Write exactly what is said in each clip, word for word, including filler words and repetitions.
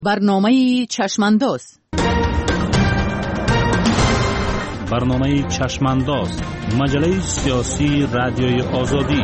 برنامه چشمانداز برنامه چشمانداز مجله سیاسی رادیوی آزادی.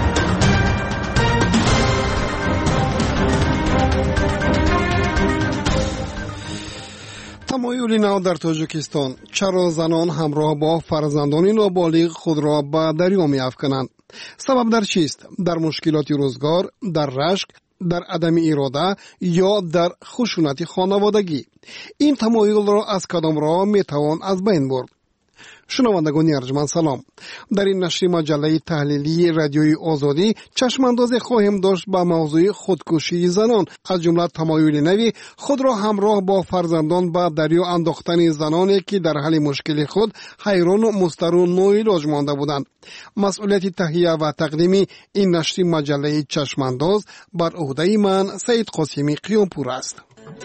تمایل نو در تاجیکستان: چرا زنان همراه با فرزندان نابالغ خود را به دریا می‌افکنند؟ سبب در چیست؟ در مشکلات روزگار، در رشک، در عدم اراده یا در خشونت خانوادگی؟ این تمایل را از کدام راه میتوان از بین برد؟ شنوندگان ارجمند سلام. در این نشر مجله تحلیلی رادیوی آزادی چشمانداز خواهیم داشت به موضوع خودکشی زنان، از جمله تمایل نوی خود را همراه با فرزندان به دریا انداختن زنانی که در حل مشکل خود حیران و مضطر و ناعلاج مانده بودند. مسئولیت تهیه و تقدیم این نشر مجله چشمانداز بر عهده من سید قاسمی قیامپور است.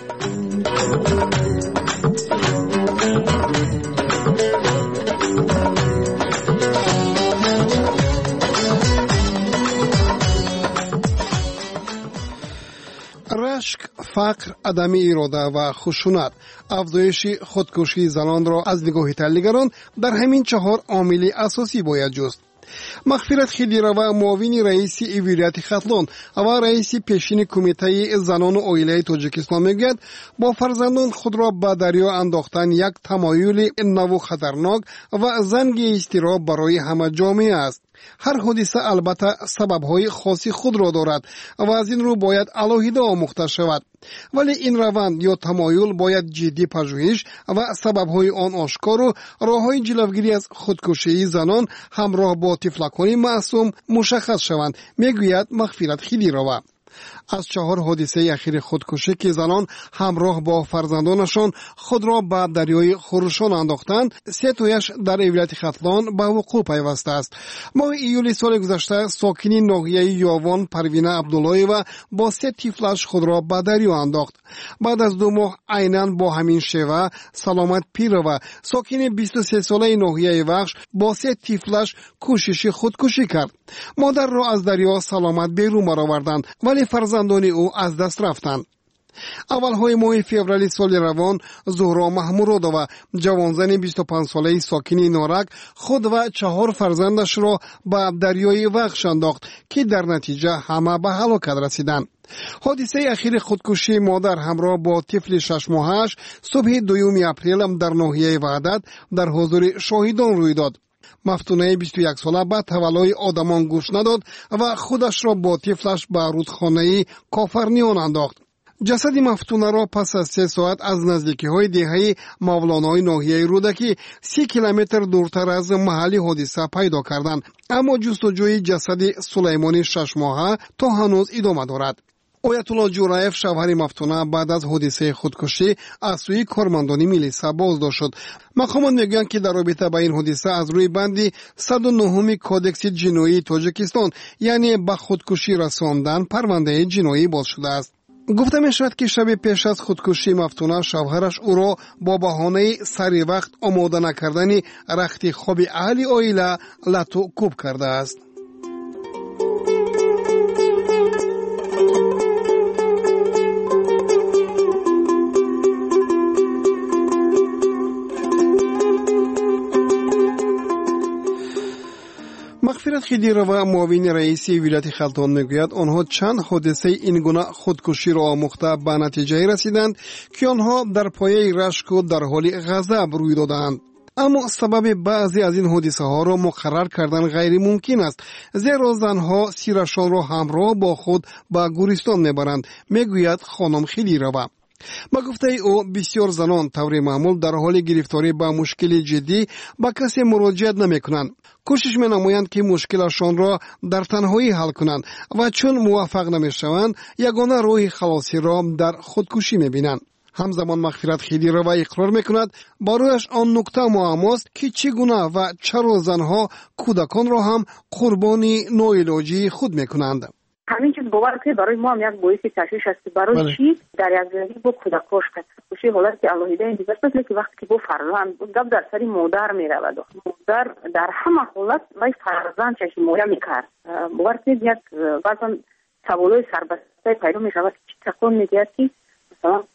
رشک، فقر، عدم اراده و خشونت، افزایش خودکشی زنان را از نگاه تحلیلگران در همین چهار عامل اساسی باید جست. مغفرت خیلیروا، معاون رئیس ولایت ختلان و رئیس پیشین کمیته زنان و عائله تاجیکستان میگوید با فرزندان خود را به دریا انداختن یک تمایل نو خطرناک و زنگ اضطراب برای همه جامعه است. هر حادثه البته سبب‌های خاصی خود را دارد و از این رو باید علاهیده آموخته شود، ولی این روند یا تمایل باید جدی پژوهش و سبب‌های آن آشکار و راه‌های جلوگیری از خودکشی زنان همراه با طفلکان معصوم مشخص شوند، میگوید مغفرت خیلیروا. از چهار حادثه اخیر خودکشی که زنان همراه با فرزندانشان خود را به دریای خروشان انداختند، سه تایش در ولایت ختلان به وقوع پیوسته است. ماه ایول سال گذشته ساکنی ناحیه یاوان پروینه عبداللهی با سه طفلش خود را به دریا انداخت. بعد از دو ماه عیناً با همین شیوه سلامت پیروا ساکن بیست و سه ساله ناحیه وخش با سه طفلش کوشش خودکشی کرد. مادر را از دریا سلامت بیرون آوردند ولی فرزندان او از دست رفتند. اولهای ماه فوریه سال روان زهرا محمودova جوانزن بیست و پنج ساله ساکن نارک خود و چهار فرزندش را به دریای وخش انداخت که در نتیجه همه به هلاکت رسیدند. حادثه اخیر خودکشی مادر همراه با طفل شش ماهش صبح دوم اپریل در ناحیه وحدت در حضور شاهدان روی داد. مفتونه بیست و یک ساله به تولای آدمان گوش نداد و خودش را با طفلش به رودخانه کافرنیان انداخت. جسد مفتونه را پس از سه ساعت از نزدیکی های دهه مولانای ناحیه رودکی سی کیلومتر دورتر از محل حادثه پیدا کردند، اما جستجوی جسد سلیمانی شش ماهه تا هنوز ادامه دارد. آیت الله جورایف شوهر مفتونه بعد از حادثه خودکشی از سوی کارمندان میلیسا بازداشت شد. مقامات میگویند که در رابطه با این حادثه از روی بند صد و نه کودکس جنایی تاجیکستان یعنی به خودکشی رساندن پرونده جنایی باز شده است. گفته می شود که شب پیش از خودکشی مفتونه شوهرش او را با بهانه سری وقت آماده نکردن رخت خواب اهل عائله لطو کوب کرده است. مغفرت خیلیروا معاون رئیس ولایت ختلان میگوید آنها چند حادثه این گونه خودکشی را آموخته به نتیجه رسیدند که آنها در پایه رشک و در حال غضب روی دادند. اما سبب بعضی از این حادثه ها را مقرر کردن غیر ممکن است، زیرا زنها سیرشان را همراه با خود به گورستان میبرند، میگوید خانم خیلیروا. با گفته او بسیار زنان طور معمول در حال گرفتاری با مشکل جدی با کسی مراجعت نمی کنند. کوشش می نمایند که مشکلشان را در تنهایی حل کنند و چون موفق نمی شوند یگانه راه خلاصی را در خودکشی می بینند. همزمان مغفرت خیلیروا اقرار می کند برایش آن نکته معماست که چگونه و چرا زنها کودکان را هم قربانی ناعلاجی خود می کنند. همین چیز باور که برای ما هم یک باعث تشویش است. برای بله. چی در یک زندگی با کودکاش کشی حالت که علاهیده این دیگه است که وقتی که با فرزند گپ در سری مادر می رود، مادر در همه حالت وای فرزند چشم مایه می کرد. باور که یک بعضا سوالای سربسته پیدا می شود که چی تکون می گیرد که مثلا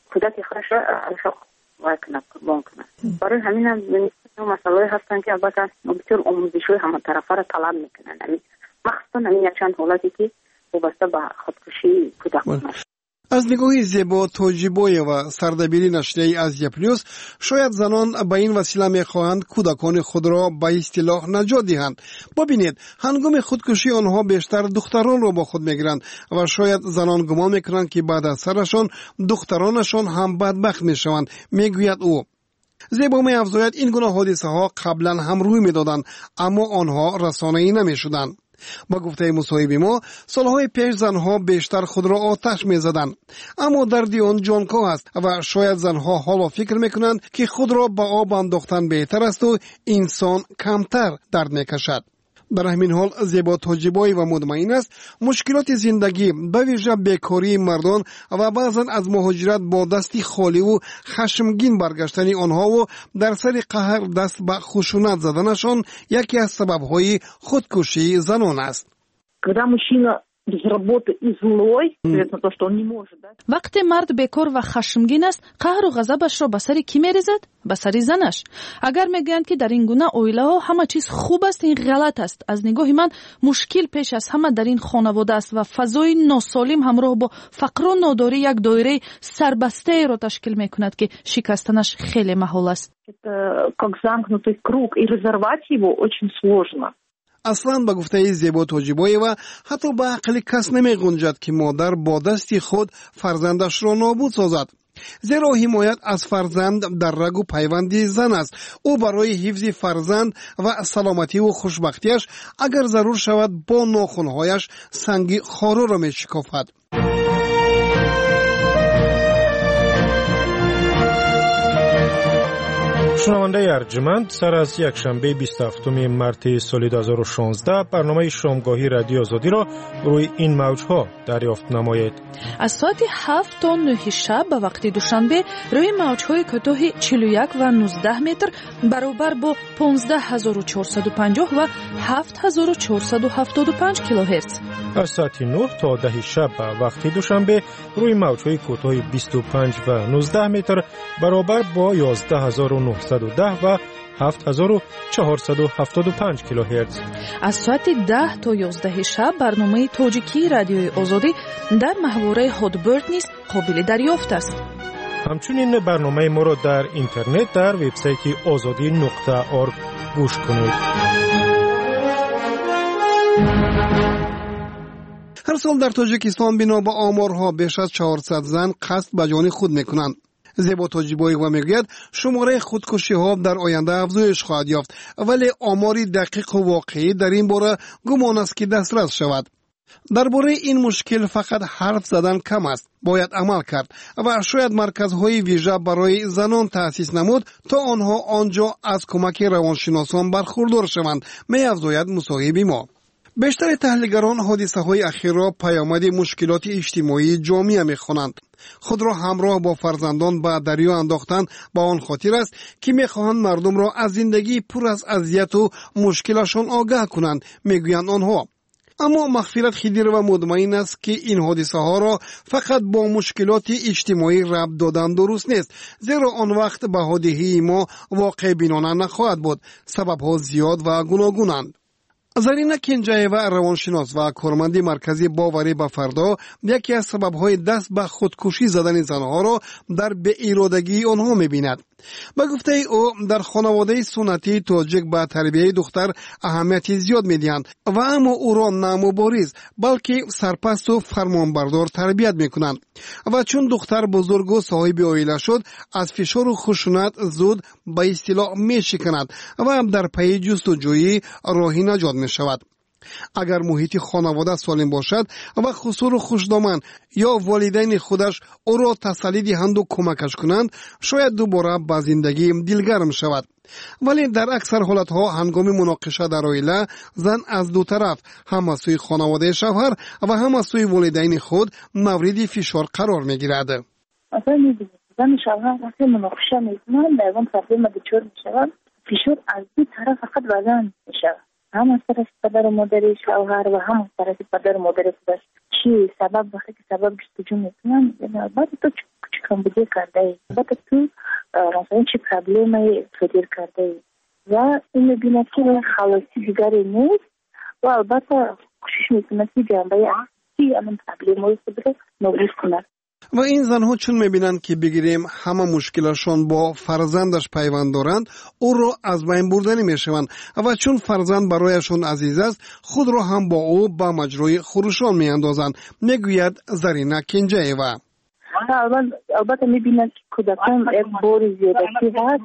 کودک خودش را عاشق کنه قربان کنه. برای همین هم مسائل هستن که البته بسیار آموزشی همه طرفه را طلب میکنن. یعنی مخصوصا همین یک چند حالتی که وابسته به خودکشی کودکان است. از نگاه زیبا توجیبوی و سردبیری نشریه ازیا پلیوس، شاید زنان به این وسیله میخواهند کودکان خود را به اصطلاح نجات دهند. ببینید، هنگام خودکشی آنها بیشتر دختران را با خود میگیرند و شاید زنان گمان میکنند که بعد از سرشان دخترانشان هم بدبخت میشوند، میگوید او. زیبا می‌افزاید این گونه حادثه ها قبلا هم روی میدادند، اما آنها رسانه‌ای نمیشدند. با گفته مصاحبه ما، سالهای پیش زنها بیشتر خود را آتش می‌زدند، اما دردی آن جانکاه است و شاید زنها حالا فکر می‌کنند که خود را به آب انداختن بهتر است و انسان کمتر درد می‌کشد. در همین حال زیبا توجیبایی و مطمئن است مشکلات زندگی به ویژه بیکاری مردان و بعضا از مهاجرت با دستی خالی و خشمگین برگشتن آنها و در سر قهر دست به خشونت زدنشان یکی از سبب‌های خودکشی زنان است. وقتی مرد بیکار و خشمگین است، قهر و غضبش را به سر کی می‌ریزد؟ به سر زنش. اگر میگویند که در این گونه اویله ها همه چیز خوب است، این غلط است. از نگاه من مشکل پیش از همه در این خانواده است و فضای ناسالم همراه با فقر و ناداری یک دایره سربسته را تشکیل میکند که شکستنش خیلی محال است. اصلا به گفته زیبا توجیبایی و حتی به عقل کس نمی گنجد که مادر با دستی خود فرزندش را نابود سازد. زیرا حمایت از فرزند در رگ و پیوند زن است. او برای حفظ فرزند و سلامتی و خوشبختیش اگر ضرور شود با ناخنهایش سنگ خارو را می شکافد. شنونده ارجمند، سر از یک شنبه بیست و هفتم مارس سال دو هزار و شانزده برنامه شامگاهی رادیو آزادی را روی این موجها دریافت نمایید. از ساعت هفت تا نه شب به وقت دوشنبه روی موجهای کوتاه چهل و یک و نوزده متر برابر با پانزده هزار و چهارصد و پنجاه و هفت هزار و چهارصد و هفتاد و پنج کیلوهرتز. از ساعت نه تا ده شب به وقت دوشنبه روی موجهای کوتاه بیست و پنج و نوزده متر برابر با یازده هزار و نهصد و ده و هفت هزار و چهارصد و هفتاد و پنج کیلوهرتز. از ساعت ده تا یازده شب برنامه تاجیکی رادیوی آزادی در محوره هادبرد نیز قابل دریافت است. همچنین برنامه ما را در اینترنت در وبسایت آزادی نقطه اورگ گوش کنید. هر سال در تاجیکستان بنا به آمارها بیش از چهارصد زن قصد به جان خود میکنند. زیبا توجیبایی و میگوید شماره خودکشی ها در آینده افزایش خواهد یافت، ولی آماری دقیق و واقعی در این باره گمان است که دسترس شود. درباره این مشکل فقط حرف زدن کم است، باید عمل کرد و شاید مرکزهای ویژه برای زنان تأسیس نمود تا آنها آنجا از کمک روانشناسان برخوردار شوند، می‌افزاید مصاحب ما. بیشتر تحلیلگران حادثه های اخیر را پیامد مشکلات اجتماعی جامعه می‌خوانند. خود را همراه با فرزندان به دریا انداختن با آن خاطر است که می‌خواهند مردم را از زندگی پر از اذیت و مشکلشان آگاه کنند، میگویند آنها. اما مغفرت خدیر و مطمئن است که این حادثه ها را فقط با مشکلات اجتماعی ربط دادن درست نیست، زیرا آن وقت به حادثه ما واقع بینانه نخواهد بود. سبب ها زیاد و گوناگونند. زرینه کنجایی‌وا روانشناس و کارمند مرکزی باوری به فردا یکی از سبب‌های دست به خودکشی زدن زنها را در بی‌ارادگی آنها می‌بیند. به گفته او در خانواده سنتی تاجیک به تربیت دختر اهمیت زیاد می‌دهند و اما او را نه مبارز بلکه سرپرست و فرمانبردار تربیت می‌کنند و چون دختر بزرگ و صاحب عائله شد از فشار و خشونت زود به اصطلاح می‌شکند و در پی جستجوی راهی نجات می‌شود. اگر محیط خانواده سالم باشد و خسور و خوشدامن یا والدین خودش او را تسلی دهند و کمکش کنند، شاید دوباره به زندگی دلگرم شود. ولی در اکثر حالتها هنگام مناقشه در عائله زن از دو طرف، هم از سوی خانواده شوهر و هم از سوی والدین خود مورد فشار قرار میگیرد. مثلا می‌بینید زن شوهر وقتی مناقشه میکنن در اون پرابلم دچار میشود، فشار از دو طرف فقط به زن میشود، هم از طرف پدر و مادر شوهر و هم از طرف پدر و مادر خودش. چی سبب وقتی که سبب جستجو میکنن بعد تو چی کمبودی کرده ای بعد تو مثلا چی پرابلمی تدیر کرده ای و این میبیند که خلاصی دیگری نیست و البته کوشش میکنه که جنبه اصلی امن پرابلم رو بره نابود کنه. و این زنها چون میبینند که بگیریم همه مشکلشون با فرزندش پیوند دارند او را از بین بردنی میشوند و چون فرزند برایشون عزیز است خود را هم با او با مجروی خروشان میاندازند میگوید زرینا کنجایوا. البته میبینند که کودکان یک بار زیادتی هست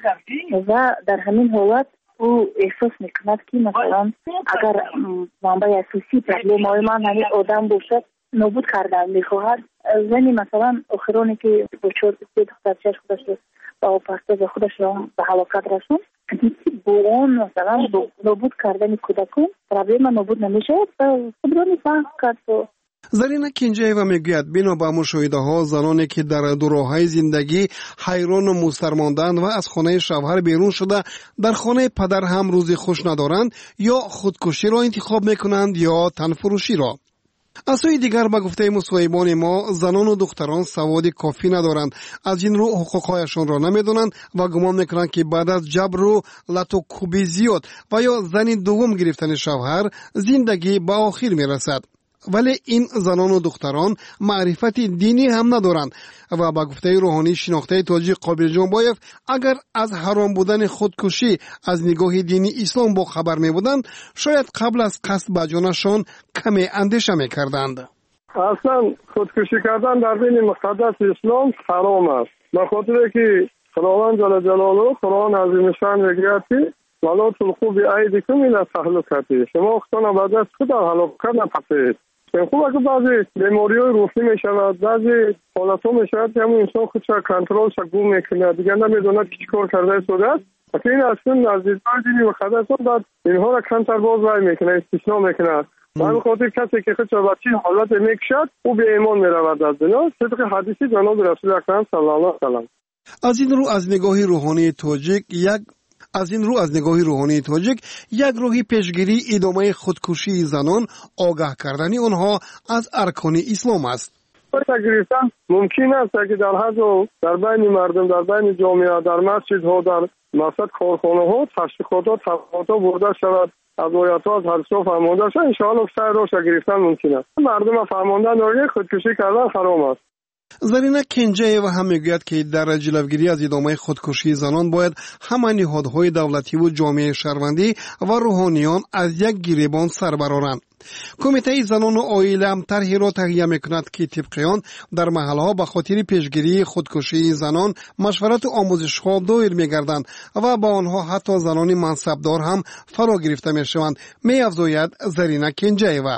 و در همین حالت او احساس میکند که مثلا اگر منبع اساسی پرابلم های من همین آدم باشد نابود کردن میخواهد. زنی مثلا آخرانی که با چهار سه دخترچه‌اش خودش رو با پرستار خودش رو به هلاکت رسوند دیدی با اون مثلا نابود کردن کودکان پرابلم نابود نمیشه و خود را میفهم کرد. زرینا کنجایوا میگوید بنا به مشاهده ها زنانی که در دوراهای زندگی حیران و مضطر ماندند و از خانه شوهر بیرون شده در خانه پدر هم روزی خوش ندارند یا خودکشی را انتخاب میکنند یا تنفروشی را. از سوی دیگر با گفته مصاحبان ما زنان و دختران سواد کافی ندارند از این رو حقوقهایشان را نمیدونند و گمان میکنند که بعد از جبر و لطوکوبی زیاد و یا زنی دوم گرفتن شوهر زندگی به آخر میرسد. ولی این زنان و دختران معرفت دینی هم ندارند و با گفته روحانی شناخته تاجی قابل جنبایف اگر از حرام بودن خودکشی از نگاه دینی اسلام با خبر می بودند شاید قبل از قصد به جانشان کمی اندیشه می کردند. اصلا خودکشی کردن در دین مقدس اسلام حرام است. به خاطر که خداوند جل جلاله قرآن عظیم شان میگوید که ولا تلقوا بأیدیکم الی التهلکة شما خودتان به دست خود در هلاکت نپسید. خوب اگه بعضی بیماری‌های روحی میشود بعضی حالت‌ها میشود که همون انسان خودش کنترلش گم میکنه دیگه نمیدونه که چیکار کرده شده است. این اصلا از دیدگاه دینی مقدس بعد اینها را کنتر باز رای میکنه استثناء میکنه. به خاطر کسی که خودش به چی حالت میکشد او به ایمان میرود از دنیا طبق حدیث جناب رسول اکرم صلی الله علیه و آله. از این رو از نگاه روحانی تاجیک یک از این رو از نگاه روحانی تاجیک یک راهی پیشگیری ادامه خودکشی زنان آگاه کردن آنها از ارکان اسلام است. گرفتن ممکن است که در حد و در بین مردم در بین جامعه در مسجدها در مسجد کارخانه ها تشویقات ها تبلیغات ها برده شود از آیات ها از حدیث ها فرمانده شود ان شاء الله سعی راش گرفتن ممکن است. مردم فهماندن داره خودکشی کردن حرام است. زرینا کنجایوا هم میگوید که در جلوگیری از ادامه خودکشی زنان باید همه نهادهای دولتی و جامعه شهروندی و روحانیان از یک گریبان سر برآورند. کمیته زنان و عائله هم طرحی را تهیه میکند که طبق آن در محلها به خاطر پیشگیری خودکشی زنان مشورت و آموزش‌ها دایر میگردند و با آنها حتی زنان منصبدار هم فرا گرفته میشوند میافزاید زرینا کنجایوا.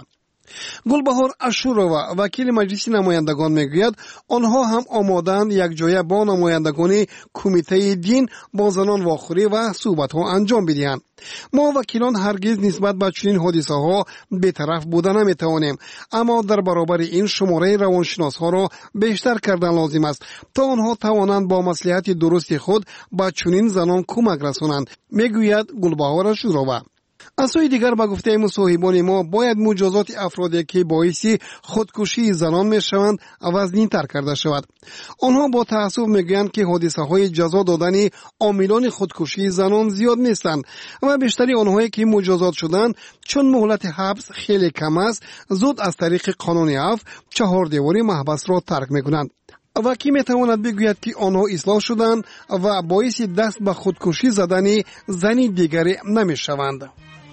گلبهار اشورова وکیل مجلس نمایندگان میگوید آنها هم آمادند یک جای با نمایندگان کمیته دین با زنان واخوری و صحبت ها انجام بدهند. ما وکیلان هرگز نسبت به چنین حادثه ها بی‌طرف بودن نمیتوانیم اما در برابر این شماره روانشناس ها را بیشتر کردن لازم است تا آنها توانند با مصلحت درست خود به چنین زنان کمک رسانند میگوید گلبهار اشورова. از سوی دیگر با گفته مصاحبان ما باید مجازات افرادی که باعث خودکشی زنان میشوند وزنی‌تر کرده شود. آنها با تأسف میگویند که حادثه های جزا دادن عاملان خودکشی زنان زیاد نیستند و بیشتری آنهایی که مجازات شدند چون مهلت حبس خیلی کم است زود از طریق قانون عفو چهار دیواری محبس را ترک میکنند. و کی میتواند بگوید که آنها اصلاح شدند و باعث دست به خودکشی زدن زنی دیگری نمیشوند.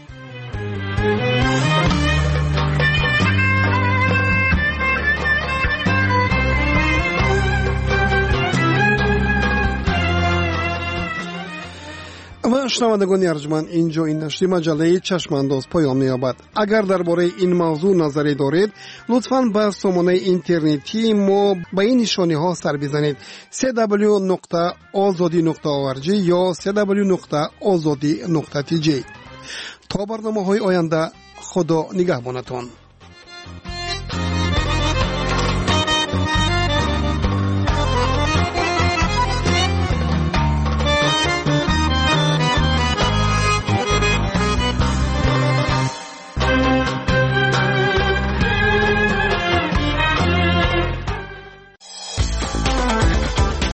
و شنوندگان ارجمند اینجا این نشر مجله چشمانداز پایان می‌یابد. اگر درباره این موضوع نظری دارید لطفاً به سامانه اینترنتی ما به این نشانه‌ها سر بزنید دبلیو دبلیو دبلیو نقطه آزادی نقطه او آر جی یا دبلیو دبلیو دبلیو نقطه آزادی نقطه تی جی. تا برنامه‌های آینده خدا نگهبانتان.